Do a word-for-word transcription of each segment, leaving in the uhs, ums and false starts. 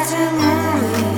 поцелуй.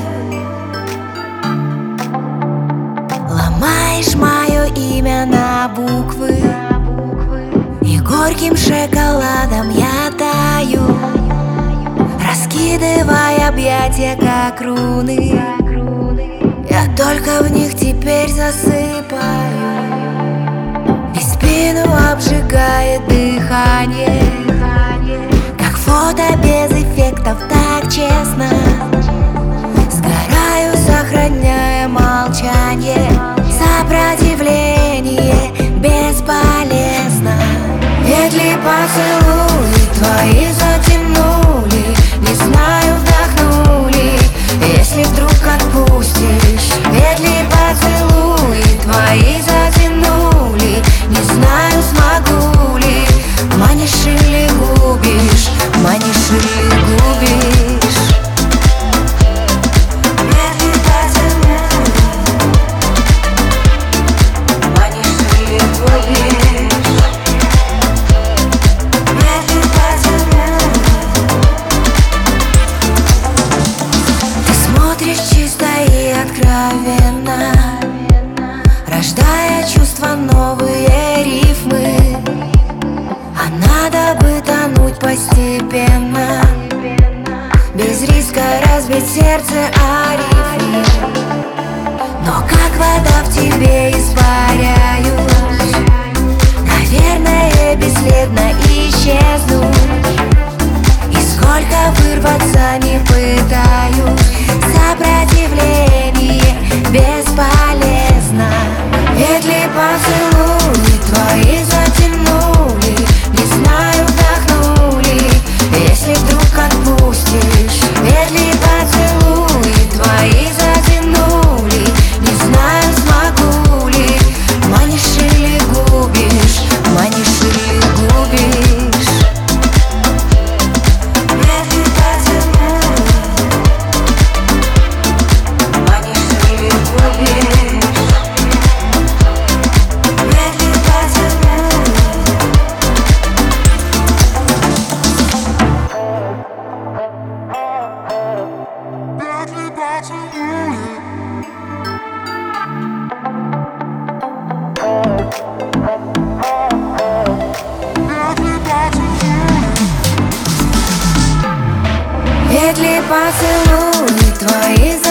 Ломаешь мое имя на буквы, и горьким шоколадом я таю, раскидывая объятия, как руны. Я только в них теперь засыпаю, и спину обжигает дыхание, как фото без эффектов, так честно. Сгораю, сохраняя молчание. Сопротивление бесполезно. Ведь ли поцелуи твои затянули, не знаю, вдохнули, если вдруг отпустишь. Ведь ли поцелуи твои затянули, не знаю, смогу ли. Манишь или губишь, манишь или губишь. Ведь ли поцелуи, манишь или губишь. Ведь ли поцелуи. Ты смотришь чисто и откровенно, рождая чувства, новые рифмы. А надо бы тонуть постепенно, без риска разбить сердце о рифмы. Но как вода в тебе испаряюсь, наверное, бесследно исчезнуть. И сколько вырваться не пытаюсь, сопротивление бесполезно. Ведь ли поцелуи твои затянули, не знаю, вдохнули, если вдруг отпустишь. Ведь ли поцелуи твои затянули, не знаю, смогу ли. Манишь или губишь, манишь или губишь. Ведь ли поцелуи, манишь или губишь. Ведь ли поцелуи. Ведь ли поцелуи твои